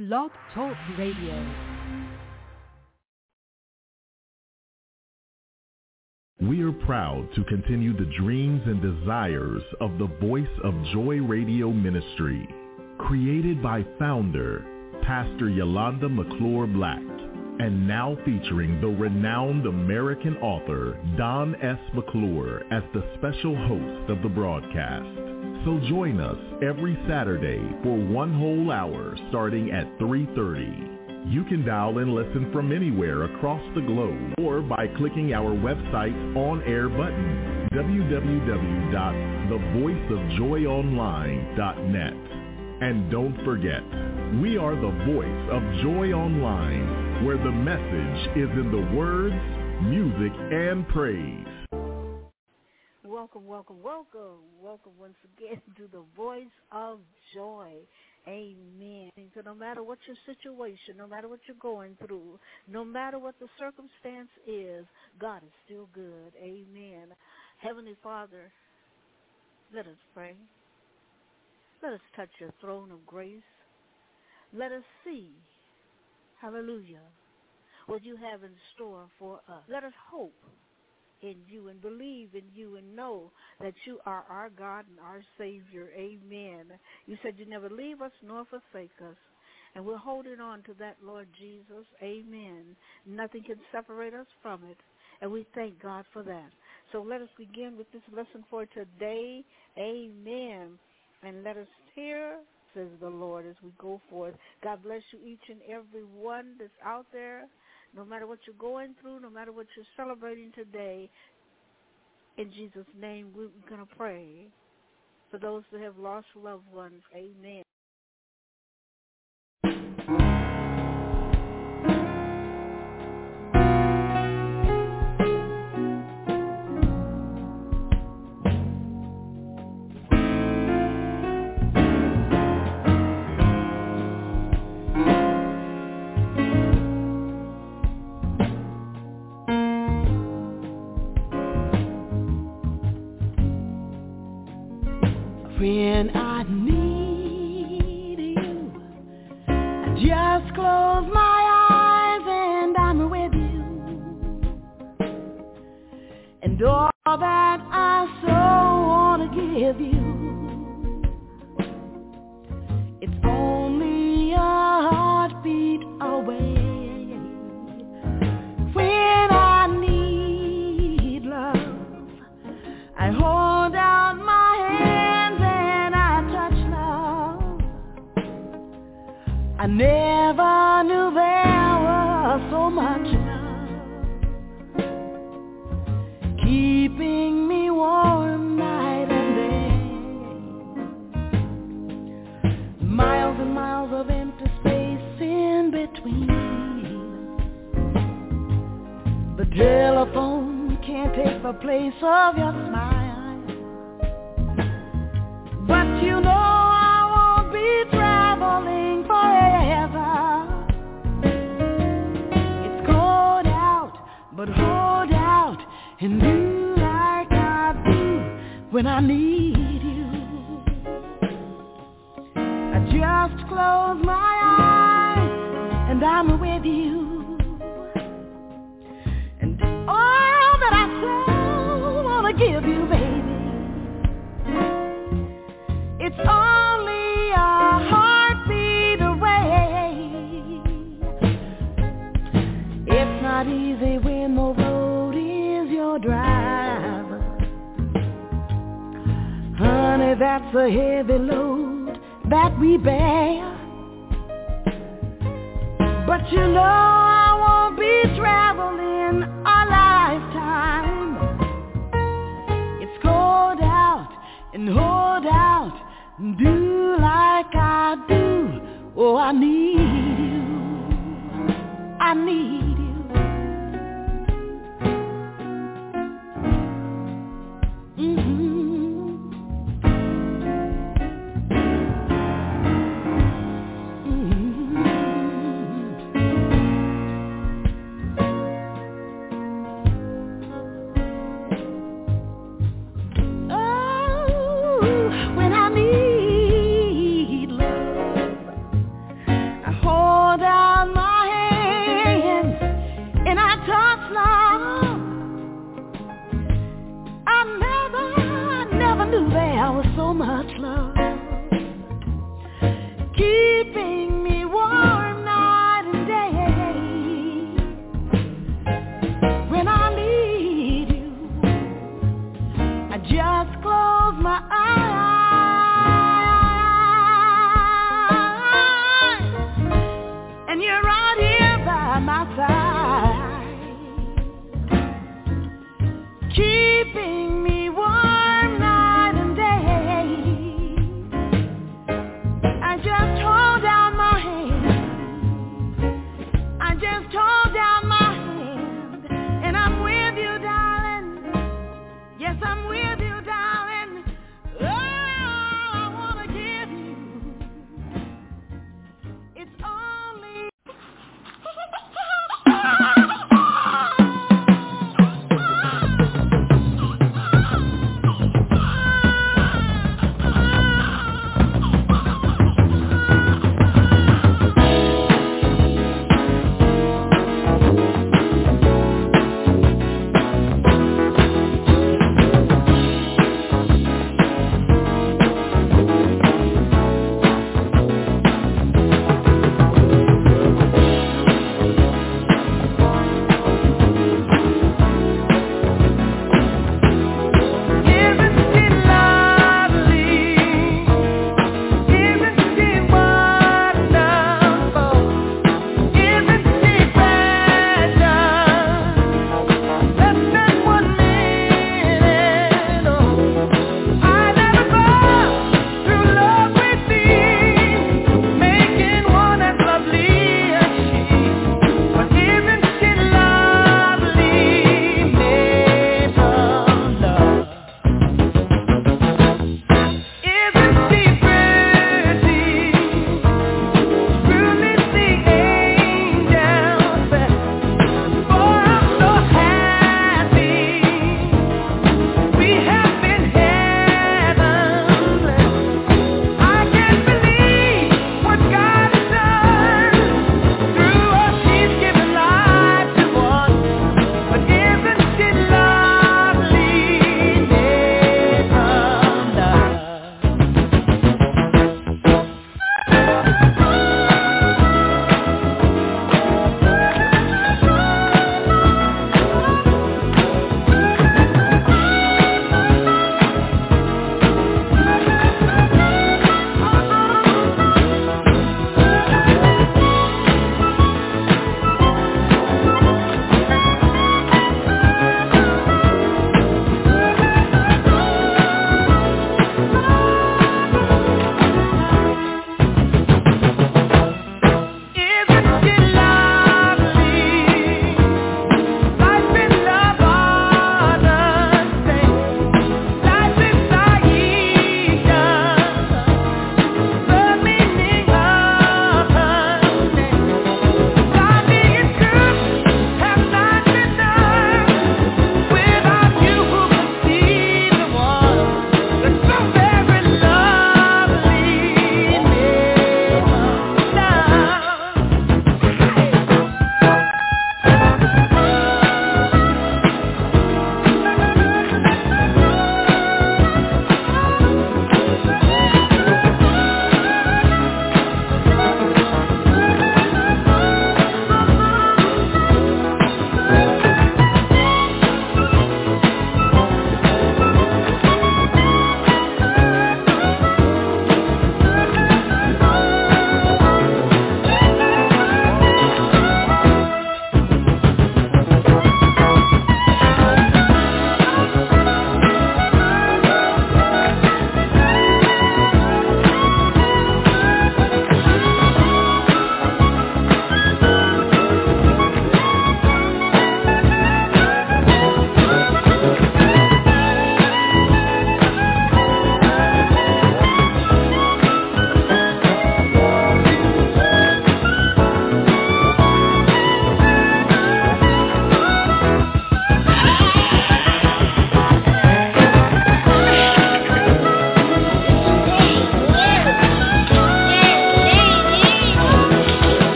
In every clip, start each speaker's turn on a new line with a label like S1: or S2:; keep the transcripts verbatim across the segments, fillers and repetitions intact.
S1: Blog Talk Radio.
S2: We are proud to continue the dreams and desires of the Voice of Joy Radio Ministry, created by founder, Pastor Yolanda McClure Black, and now featuring the renowned American author, Don S. McClure, as the special host of the broadcast. So join us every Saturday for one whole hour starting at three thirty. You can dial and listen from anywhere across the globe or by clicking our website on-air button, w w w dot the voice of joy online dot net. And don't forget, we are the Voice of Joy Online, where the message is in the words, music, and praise.
S3: Welcome, welcome, welcome, welcome once again to the Voice of Joy. Amen. So no matter what your situation, no matter what you're going through, no matter what the circumstance is, God is still good. Amen. Heavenly Father, let us pray. Let us touch your throne of grace. Let us see, hallelujah, what you have in store for us. Let us hope in you and believe in you and know that you are our God and our Savior. Amen. You said you never leave us nor forsake us, and we're holding on to that, Lord Jesus. Amen. Nothing can separate us from it, and we thank God for that. So let us begin with this lesson for today. Amen. And let us hear, says the Lord, as we go forth. God bless you, each and every one that's out there. No matter what you're going through, no matter what you're celebrating today, in Jesus' name, we're going to pray for those that have lost loved ones. Amen.
S4: When I need you, I just close my eyes and I'm with you. And all that I so want to give you, it's only a heartbeat away. When I need love, I hold out my I never knew there was so much love, keeping me warm night and day. Miles and miles of empty space in between. The telephone can't take the place of your smile. But you know I won't be traveling forever. It's cold out, but hold out and do like I do when I need you. I just close my eyes and I'm with you. And all that I so want to give you, baby, it's only a heartbeat away. It's not easy when the road is your driver. Honey, that's a heavy load that we bear. But you know I won't be traveling a lifetime. It's cold out and hold out, do like I do. Oh, I need you, I need you. When I need love, I hold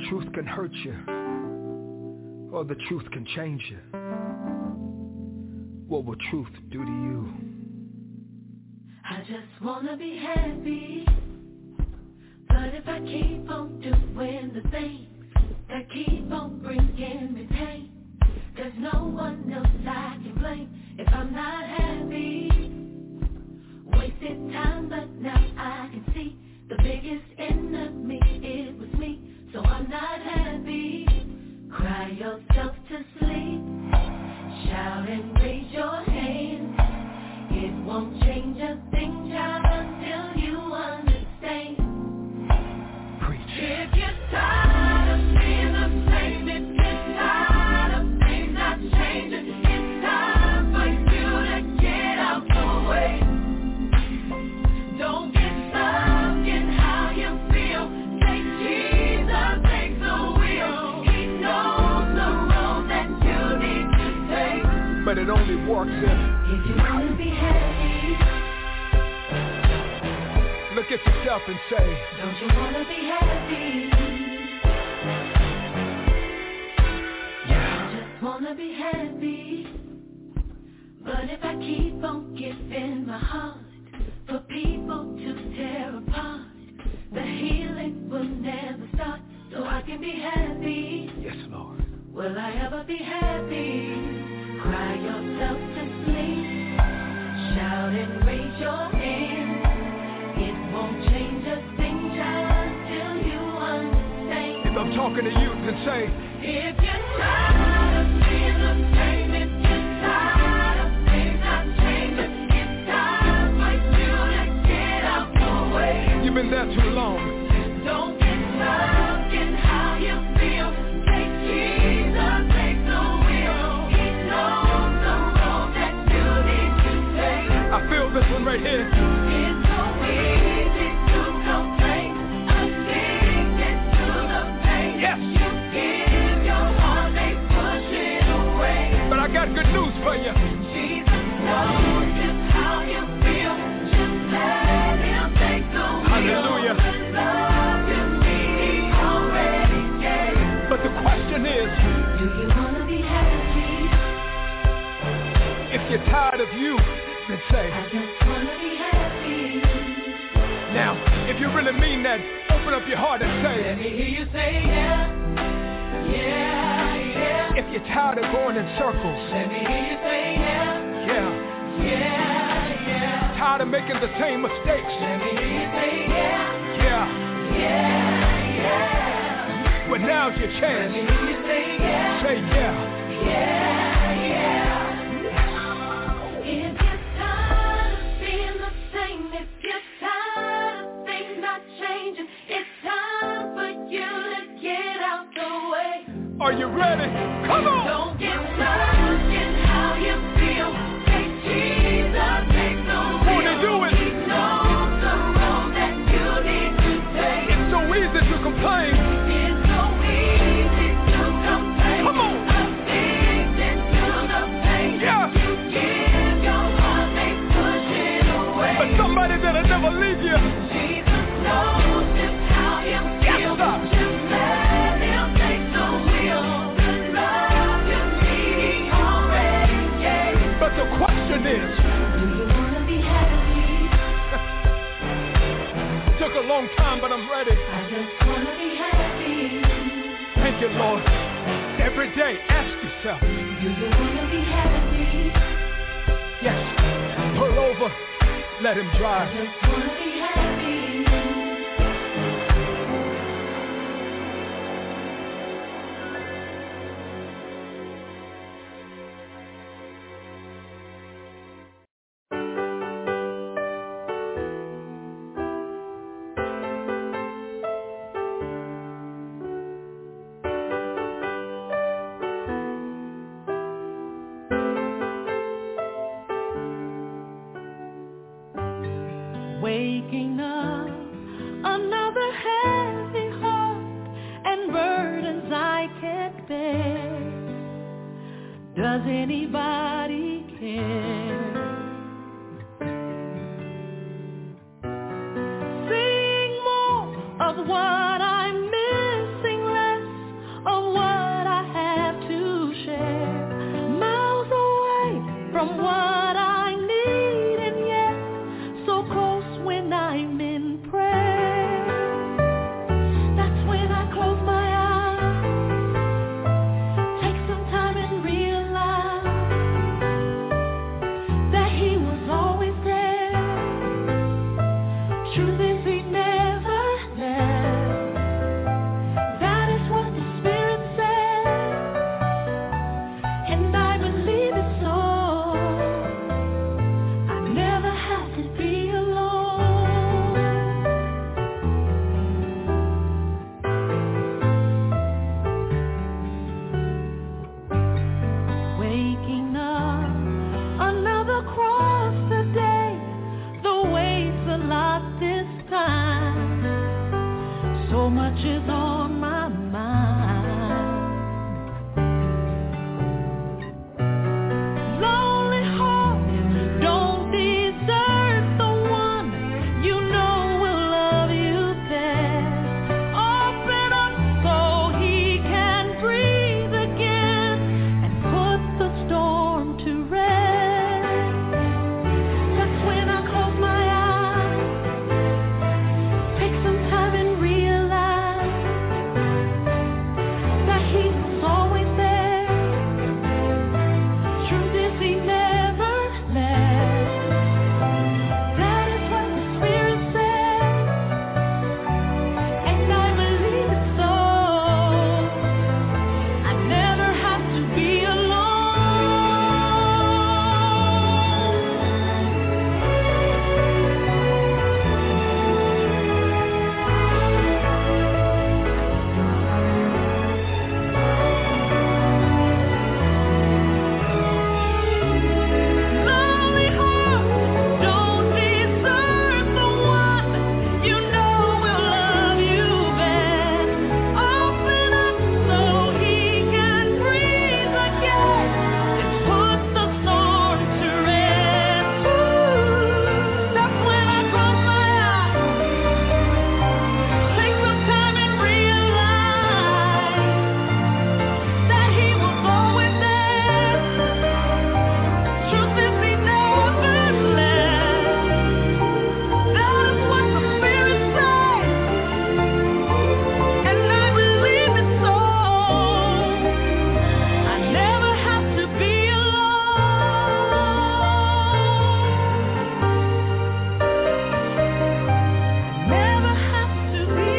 S5: truth can hurt you, or the truth can change you. What will truth do to you?
S6: I just wanna be happy, but if I keep on doing the things that keep on bringing me pain, there's no one else I can blame if I'm not happy. Wasted time, but now I can see the biggest enemy, it was me, so I'm not happy. Cry yourself to sleep, shout and raise your hand. It won't change a thing, child, until you understand.
S5: Preach.
S6: If you're tired of being the same, if you're tired of things not changing, it's time for you to get out the way. Don't get stuck in how you feel. Take Jesus, take the wheel. He knows the road that you need to take.
S5: But it only works if
S6: If you wanna be happy,
S5: look at yourself and say,
S6: don't you wanna be happy? Yeah. I just wanna be happy, but if I keep on giving my heart for people to tear apart, the healing will never start, so I can be happy.
S5: yes, Lord.
S6: Will I ever be happy? Cry yourself to sleep, shout and raise your hand. It won't change a thing, child, till you understand.
S5: If I'm talking to you, then say,
S6: If you're tired of being the same, if you're tired of things not changing, it's time for you to get out the way.
S5: you've been there too long.
S6: Don't get stuck in how you feel. Take Jesus, take the wheel. He knows the road that you need to take.
S5: I feel this one right here.
S6: It's so easy to complain, addicted to the pain.
S5: Yes.
S6: You give your heart, they push it away.
S5: But I got good news for you.
S6: Jesus knows just how you feel. Just let him take the wheel.
S5: Hallelujah.
S6: The love you need, he already gave.
S5: But the question is,
S6: Do you wanna be happy?
S5: if you're tired of you, then say,
S6: I just wanna be happy.
S5: now, if you really mean that, open up your heart and
S6: Let
S5: say,
S6: me hear you say yeah, yeah, yeah.
S5: if you're tired of going in circles,
S6: Let me hear you say yeah,
S5: yeah,
S6: yeah, yeah.
S5: tired of making the same mistakes,
S6: Let me hear you say yeah,
S5: yeah,
S6: yeah, yeah.
S5: well now's your
S6: Let
S5: chance.
S6: me hear you say yeah,
S5: Say yeah.
S6: yeah, yeah. If you're tired of being the same, if you're tired of things not changing, it's time for you to get out the way.
S5: Are you ready? Come on.
S6: Don't get stuck in how you feel. Take Jesus, take the wheel.
S5: Wanna do it?
S6: He knows the road that you need to take.
S5: It's so easy to complain.
S6: It's so easy to complain.
S5: Come on.
S6: Addicted to the pain.
S5: Yeah.
S6: You give your heart, they push it away.
S5: But somebody that'll never leave you.
S6: Jesus knows just how you feel.
S5: Yes, sir.
S6: Just let him take the wheel. The love you need, he already gave.
S5: But the question is,
S6: Do you wanna be happy?
S5: took a long time, but I'm ready.
S6: I just wanna be happy.
S5: Thank you, Lord. Every day, ask yourself,
S6: Do you wanna be happy?
S5: yes, pull over, let him
S6: I
S5: drive.
S6: just wanna be happy.
S4: Waking up, another heavy heart and burdens I can't bear. Does anybody care? Seeing more of what I'm missing, less So much is on my mind. Lonely heart, don't desert the one you know will love you best. Open up so he can breathe again and put the storm to rest. That's when I close my eyes, take some time and realize that he was always there. Truth is he never left. That is what the Spirit said, and I believe it so. I never have to be Lonely heart, don't desert the one you know will love you best. Open up so he can breathe again and put the storm to rest. That's when I close my eyes, take some time and realize that he was always there. Truth is he never left. That is what the Spirit says, and I believe it so. I never have to be alone. Never have to be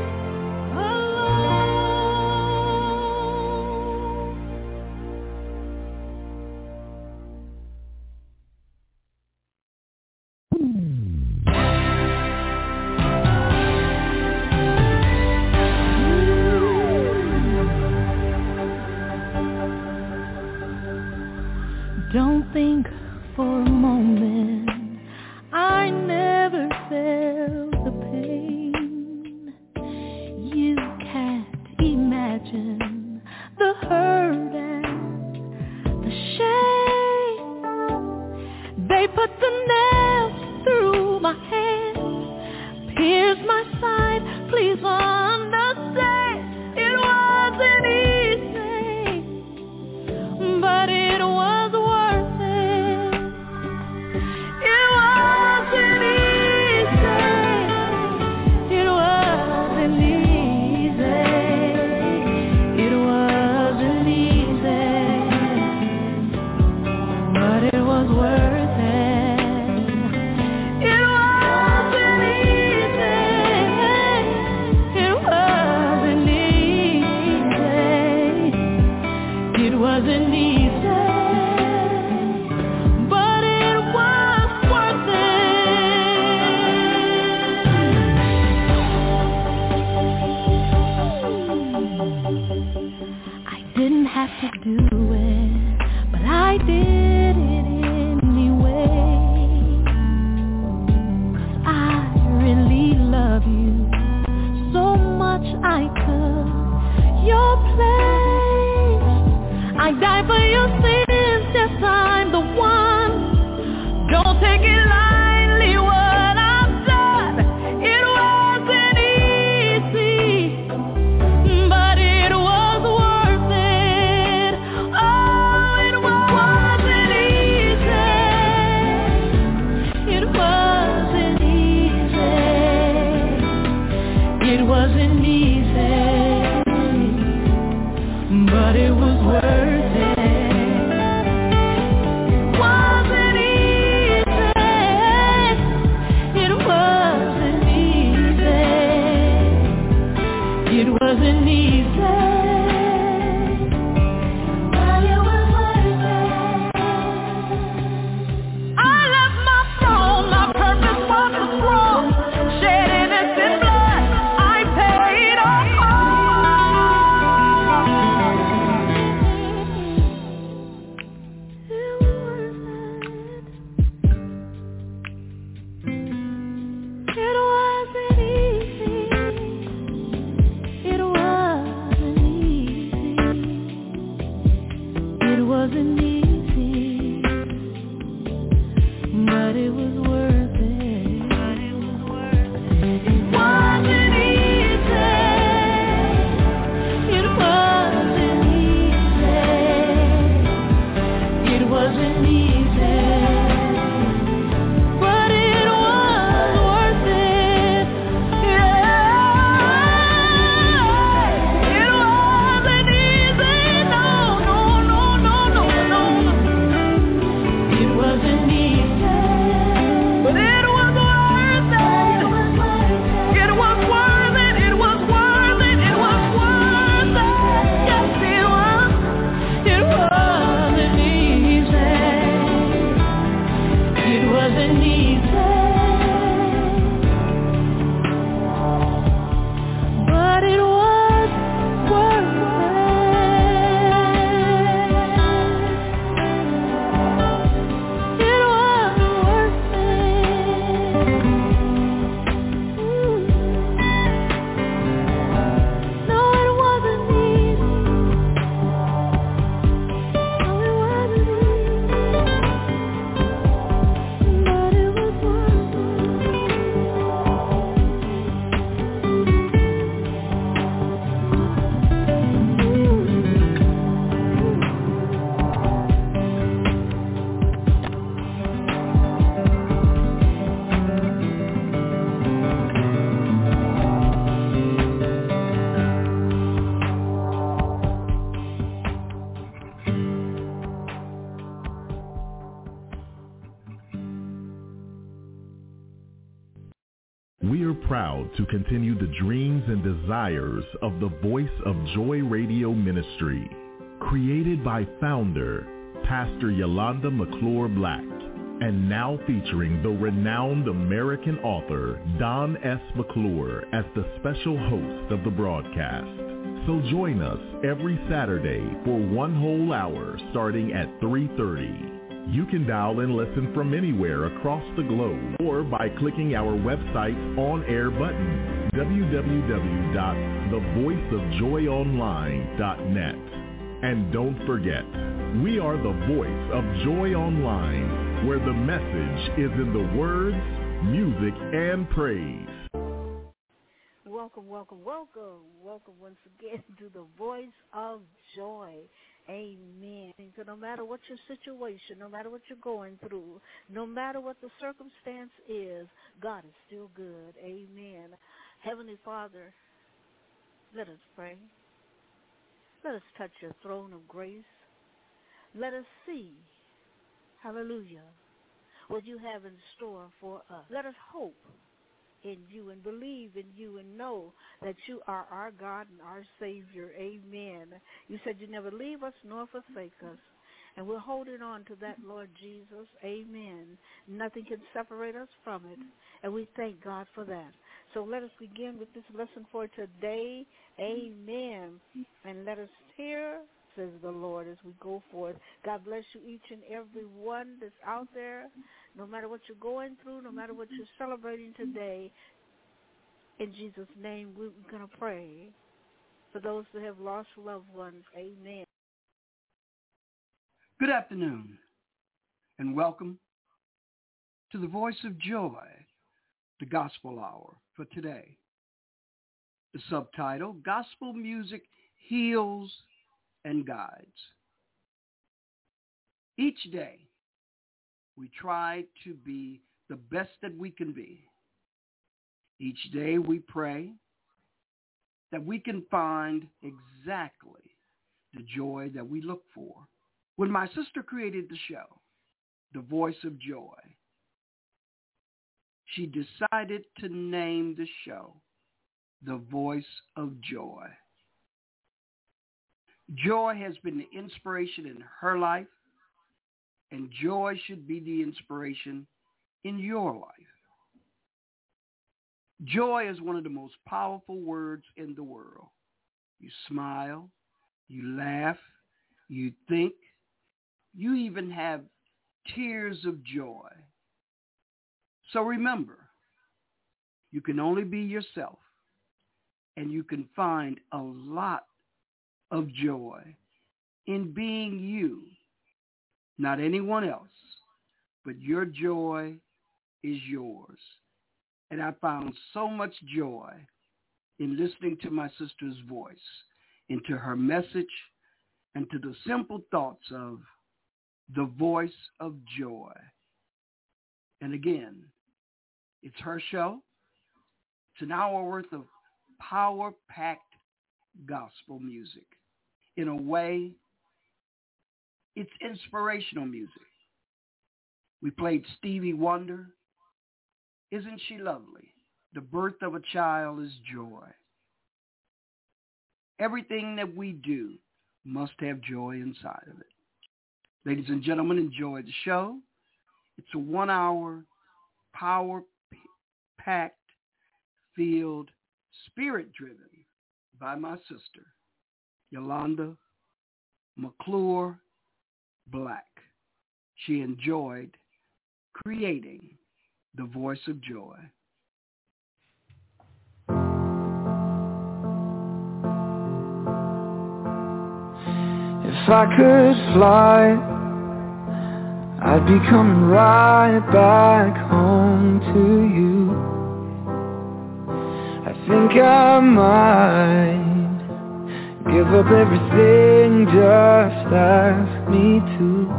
S4: Don't think for a moment I never felt the pain. You can't imagine the hurt and the shame. They put the nails through my hands, pierced my side. Please understand, it wasn't easy, but it was worth it. It wasn't easy. It wasn't easy. It wasn't easy, but it was worth it. It wasn't easy. It wasn't easy. It wasn't easy, but it was worth it. I didn't have to do it, but I did it anyway. 'Cause I really love you so much I took your place. I die for your sins, yes, I'm the one. Don't take it lightly what I've done. It wasn't easy, but it was worth it. Oh, it wasn't easy. It wasn't easy. It wasn't easy, but it was worth it. Wasn't easy. It wasn't easy. It wasn't easy, but it was worth it. I left my throne, my purpose was the cross, shed innocent blood, I paid a It wasn't easy.
S2: proud to continue the dreams and desires of the Voice of Joy Radio Ministry, created by founder, Pastor Yolanda McClure Black, and now featuring the renowned American author, Don S. McClure, as the special host of the broadcast. So join us every Saturday for one whole hour starting at three thirty. You can dial and listen from anywhere across the globe or by clicking our website on-air button, w w w dot the voice of joy online dot net. And don't forget, we are the Voice of Joy Online, where the message is in the words, music, and praise.
S3: Welcome, welcome, welcome. Welcome once again to the Voice of Joy. Amen. So no matter what your situation, no matter what you're going through, no matter what the circumstance is, God is still good. Amen. Heavenly Father, let us pray. Let us touch your throne of grace. Let us see, hallelujah, what you have in store for us. Let us hope in you and believe in you and know that you are our God and our Savior. Amen. You said you never leave us nor forsake us. And we're holding on to that, Lord Jesus. Amen. Nothing can separate us from it. And we thank God for that. So let us begin with this lesson for today. Amen. And let us hear, says the Lord, as we go forth. God bless you, each and every one that's out there. No matter what you're going through, no matter what you're celebrating today, in Jesus' name, we're going to pray for those who have lost loved ones. Amen.
S7: Good afternoon, and welcome to the Voice of Joy, the Gospel Hour for today. The subtitle, Gospel Music Heals and Guides. Each day, we try to be the best that we can be. Each day we pray that we can find exactly the joy that we look for. When my sister created the show, The Voice of Joy, she decided to name the show The Voice of Joy. Joy has been the inspiration in her life, and joy should be the inspiration in your life. Joy is one of the most powerful words in the world. You smile, you laugh, you think, you even have tears of joy. So remember, you can only be yourself, and you can find a lot of joy in being you. Not anyone else, but your joy is yours. And I found so much joy in listening to my sister's voice, into her message, and to the simple thoughts of the Voice of Joy. And again, it's her show. It's an hour worth of power-packed gospel music. In a way, it's inspirational music. We played Stevie Wonder. Isn't she lovely? The birth of a child is joy. Everything that we do must have joy inside of it. Ladies and gentlemen, enjoy the show. It's a one-hour, power-packed, filled, spirit-driven by my sister, Yolanda McClure Black. She enjoyed creating the Voice of Joy.
S8: If I could fly, I'd be coming right back home to you. I think I might give up everything, just ask me to.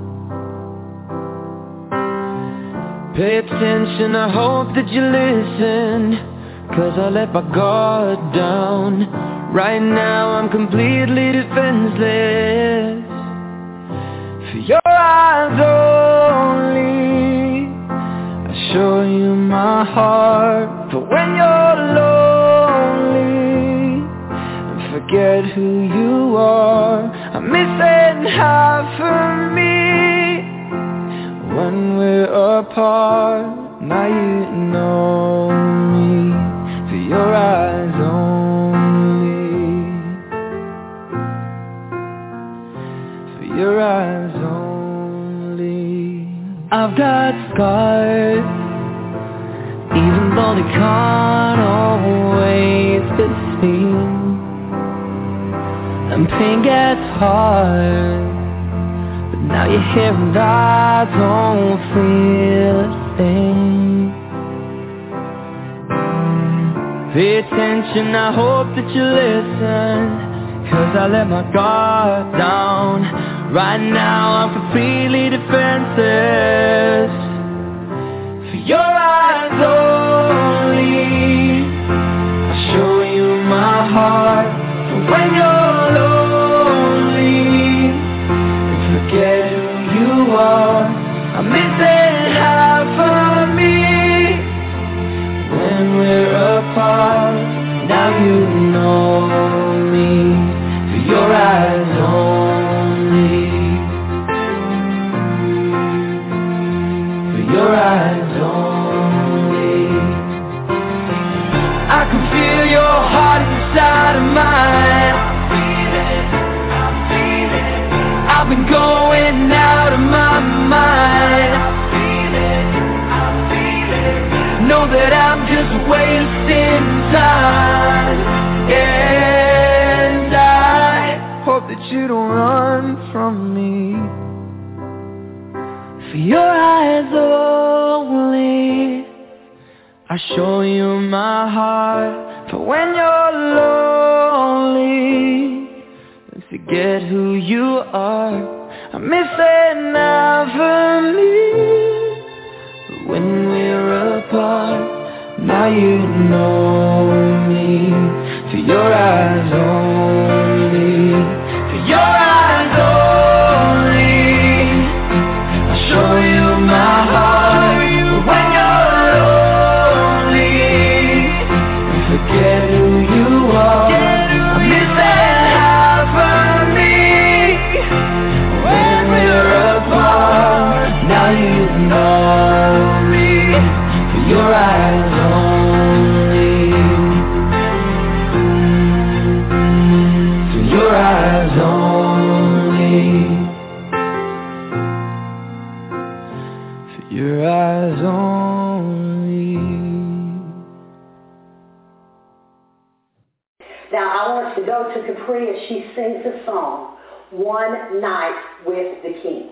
S8: Pay attention, I hope that you listen, 'cause I let my guard down. Right now I'm completely defenseless. For your eyes only, I show you my my heart for when you're lonely and forget who you are. I'm missing half of me when we're apart. Now you know me for your eyes only, for your eyes only. I've got scars, even though they can't always be seen, and pain gets hard, but now you're here and I don't feel a thing. Pay attention, I hope that you listen, 'cause I let my guard down. Right now I'm completely defenseless, for your eyes only. I'll show you my heart for when you're lonely and forget who you are. I'm missing half of me when we're apart. Now you know me for your eyes only, for your eyes only. I can feel your heart inside of mine. I feel it, I feel it. I've been going out of my mind. I feel it, I feel it. Know that I'm just wasting time, and I hope that you don't run from me, for your eyes only. I show you my heart for when you're lonely and forget who you are. I'm missing out for me, but when we're apart, now you know me for your eyes only, for your eyes only. I'll show you my heart for when you're lonely and forget who you are. I'm missing half of me when we're apart. Now you know me for your eyes only, for your eyes only, for your eyes only.
S9: Now I want to go to Capri as she sings the song, One Night with the King.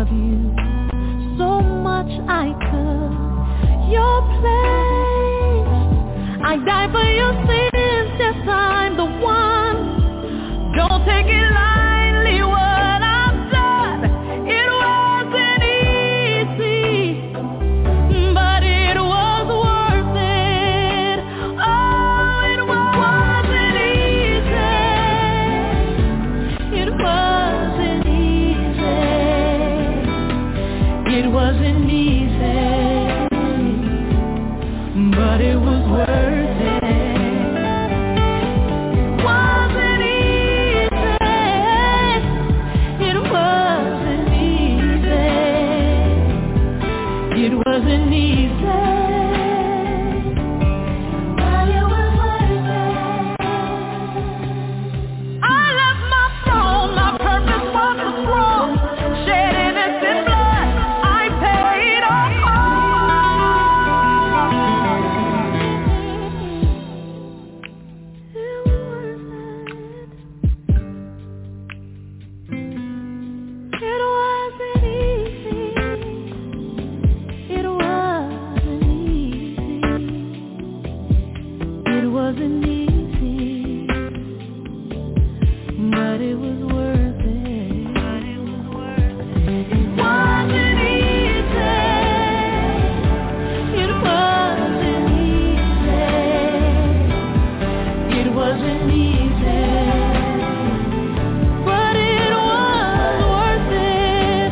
S4: love you so much I could. Your place, I die for your sins, yes, I'm the one. Don't take it lightly what I've done. It wasn't easy, but it was worth it. Oh, it wasn't easy. It wasn't easy. It wasn't easy, but it was worth it. Wasn't easy. It wasn't easy. It wasn't easy, but it was worth it. I left my throne, my purpose was to throne, shed innocent blood, I paid all. It wasn't easy. It wasn't easy. It wasn't easy, but it was worth it. It wasn't easy. It wasn't easy. It wasn't easy, but it was worth it.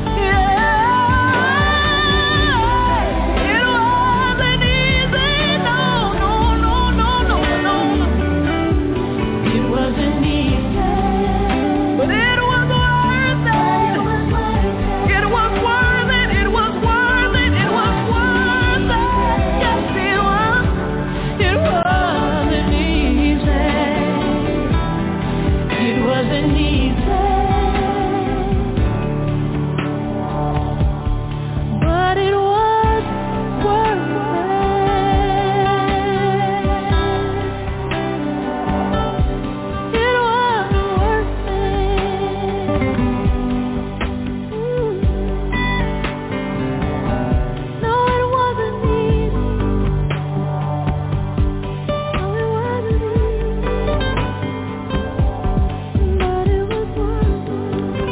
S4: Yeah. It wasn't easy. No, no, no, no, no, no. It wasn't easy, but it was worth it. It was worth it. It was worth it. It was worth it. Yes, it was. It wasn't easy. It wasn't easy, but it was worth it. It was worth it. Ooh. No, it wasn't easy. No, it wasn't easy, but it was worth it.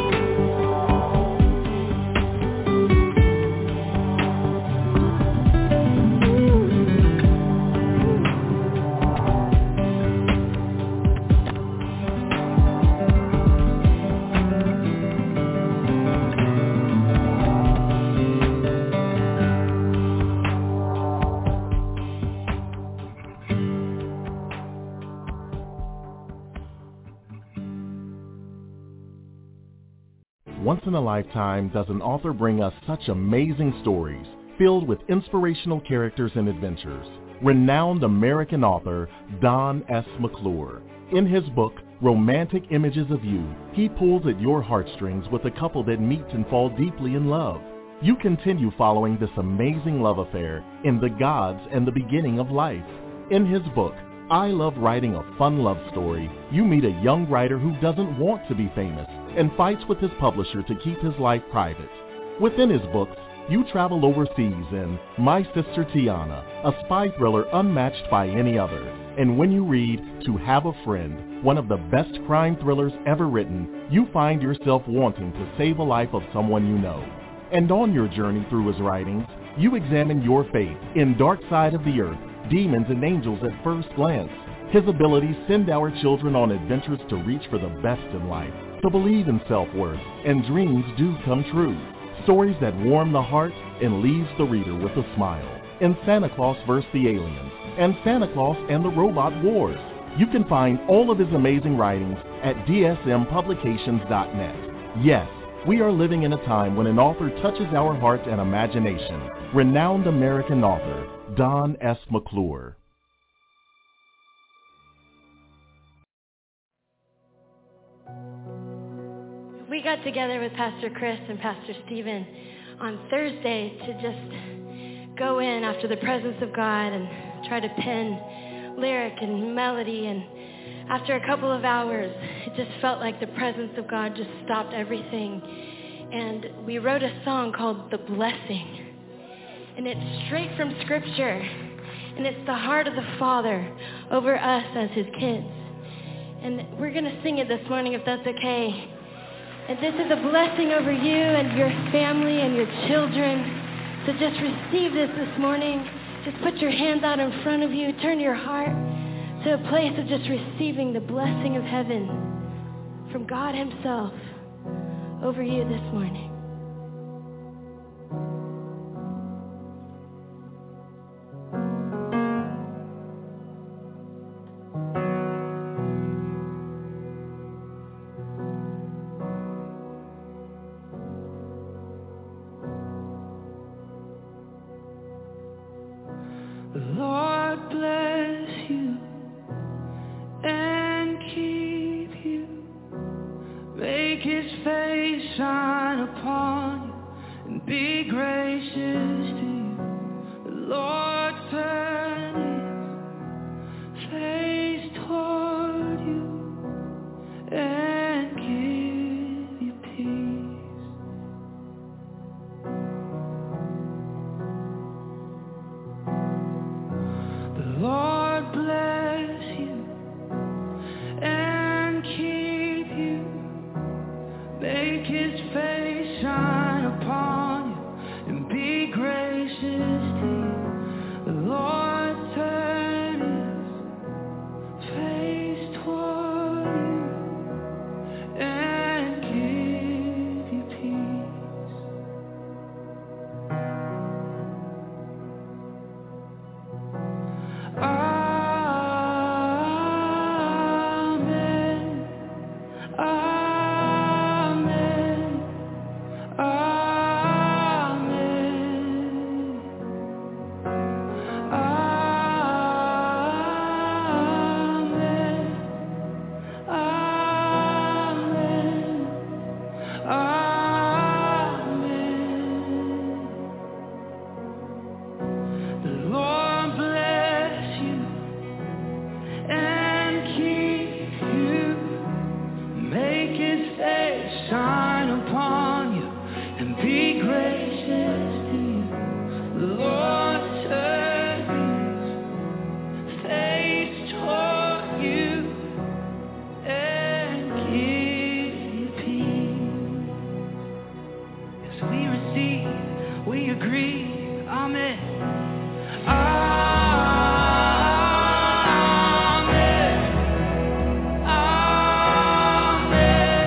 S2: Once in a lifetime does an author bring us such amazing stories filled with inspirational characters and adventures. Renowned American author Don S. McClure. In his book, Romantic Images of You, he pulls at your heartstrings with a couple that meet and fall deeply in love. You continue following this amazing love affair in The Gods and the Beginning of Life. In his book, I Love Writing a Fun Love Story, you meet a young writer who doesn't want to be famous and fights with his publisher to keep his life private. Within his books, you travel overseas in My Sister Tiana, a spy thriller unmatched by any other. And when you read To Have a Friend, one of the best crime thrillers ever written, you find yourself wanting to save a life of someone you know. And on your journey through his writings, you examine your faith in Dark Side of the Earth, Demons and Angels at First Glance. His abilities send our children on adventures to reach for the best in life, to believe in self-worth, and dreams do come true. Stories that warm the heart and leaves the reader with a smile. In Santa Claus versus the Aliens and Santa Claus and the Robot Wars. You can find all of his amazing writings at D S M publications dot net. Yes, we are living in a time when an author touches our heart and imagination. Renowned American author Don S. McClure.
S10: We got together with Pastor Chris and Pastor Stephen on Thursday to just go in after the presence of God and try to pen lyric and melody. And after a couple of hours, it just felt like the presence of God just stopped everything. and we wrote a song called The Blessing. And it's straight from Scripture, and it's the heart of the Father over us as his kids. And we're going to sing it this morning if that's okay. And this is a blessing over you and your family and your children. So just receive this this morning. Just put your hands out in front of you. Turn your heart to a place of just receiving the blessing of heaven from God himself over you this morning.
S8: Lord bless you and keep you. Make his face shine upon you and be gracious to you. The Lord turn his face toward you and give you peace. The Lord bless you and keep you. Make his face shine upon you and be gracious to you. The Lord turn his face toward you and give you peace. Amen. Amen. The Lord bless you and keep you. Make his face shine upon you and be gracious to you. The Lord turn his face toward you and give you peace. As we receive, we agree. Amen. Amen. Amen.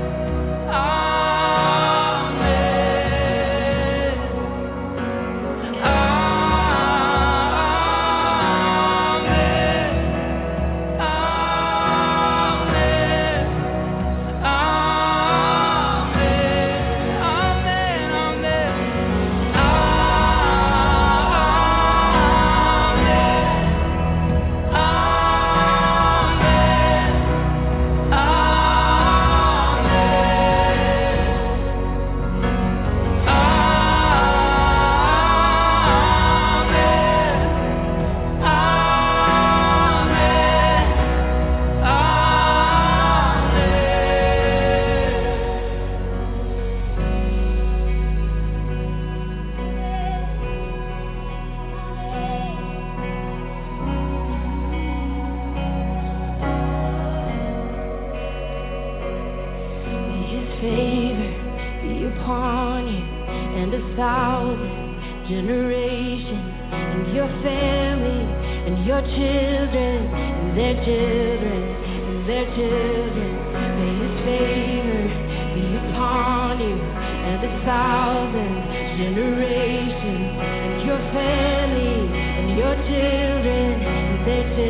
S8: Favor be upon you and a thousand generations, and your family and your children and their children and their children. May his favor be upon you and a thousand generations, and your family and your children and their children.